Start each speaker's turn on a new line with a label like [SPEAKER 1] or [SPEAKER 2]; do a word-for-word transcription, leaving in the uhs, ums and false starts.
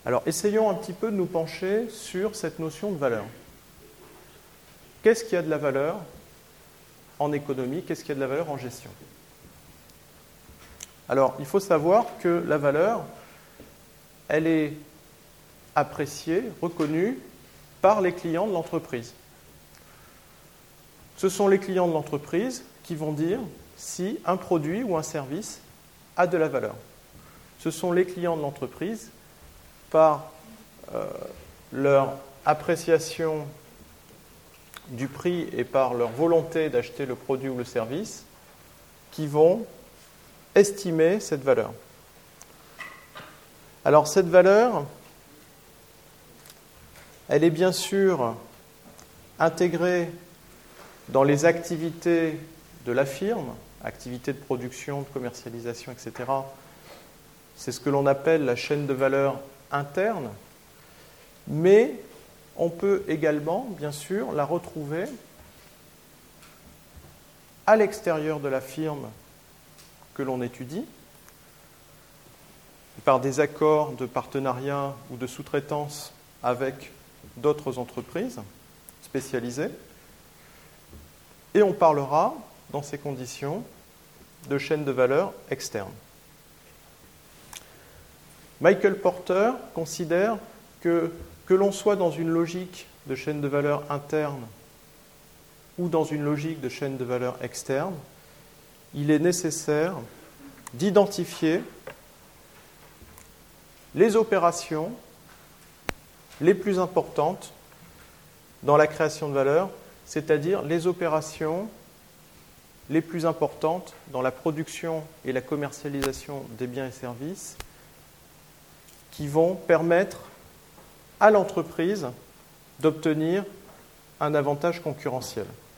[SPEAKER 1] Alors, essayons un petit peu de nous pencher sur cette notion de valeur. Qu'est-ce qu'il y a de la valeur en économie? Qu'est-ce qu'il y a de la valeur en gestion? Alors, il faut savoir que la valeur, elle est appréciée, reconnue par les clients de l'entreprise. Ce sont les clients de l'entreprise qui vont dire si un produit ou un service a de la valeur. Ce sont les clients de l'entreprise, par euh, leur appréciation du prix et par leur volonté d'acheter le produit ou le service, qui vont estimer cette valeur. Alors cette valeur, elle est bien sûr intégrée dans les activités de la firme, activités de production, de commercialisation, et cetera. C'est ce que l'on appelle la chaîne de valeur interne, mais on peut également, bien sûr, la retrouver à l'extérieur de la firme que l'on étudie, par des accords de partenariat ou de sous-traitance avec d'autres entreprises spécialisées. Et on parlera, dans ces conditions, de chaîne de valeur externe. Michael Porter considère que, que l'on soit dans une logique de chaîne de valeur interne ou dans une logique de chaîne de valeur externe, il est nécessaire d'identifier les opérations les plus importantes dans la création de valeur, c'est-à-dire les opérations les plus importantes dans la production et la commercialisation des biens et services qui vont permettre à l'entreprise d'obtenir un avantage concurrentiel.